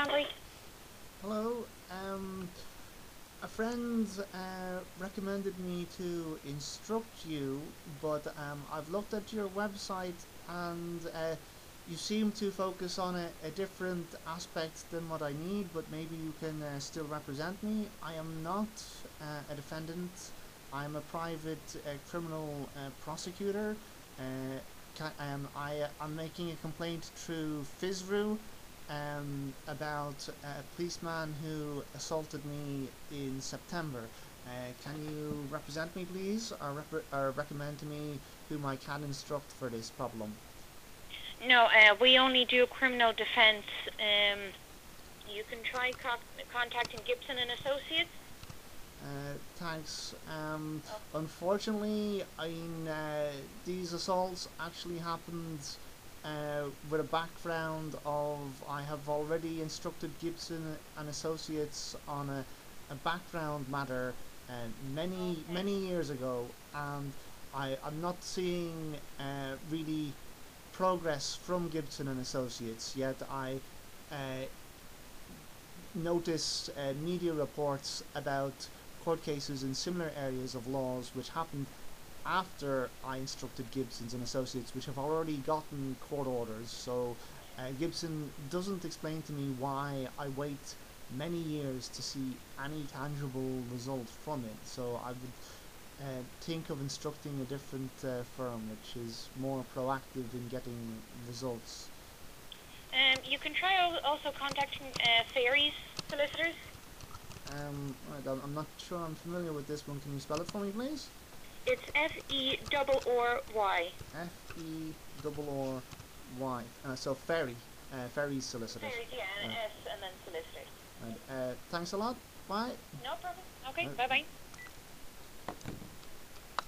Foundry. Hello. A friend recommended me to instruct you, but I've looked at your website and you seem to focus on a different aspect than what I need, but maybe you can still represent me. I am not a defendant. I'm a private criminal prosecutor. Uh, I'm making a complaint through FISRU about a policeman who assaulted me in September. Can you represent me, please, or recommend to me whom I can instruct for this problem? No, we only do criminal defence. You can try contacting Gibson and Associates. Thanks. Oh. Unfortunately, these assaults actually happened with a background of I have already instructed Gibson and Associates on a background matter many years ago, and I'm not seeing really progress from Gibson and Associates yet. I uh, notice media reports about court cases in similar areas of laws which happened after I instructed Gibsons and Associates, which have already gotten court orders. So Gibson doesn't explain to me why I wait many years to see any tangible result from it. So I would think of instructing a different firm which is more proactive in getting results. You can try also contacting Fairies Solicitors. I'm not sure I'm familiar with this one. Can you spell it for me, please? It's FERRY. FERRY. So Ferry Solicitors. Fairies, yeah, and Uh, S and then Solicitors. thanks a lot. Bye. No problem. Okay, bye bye.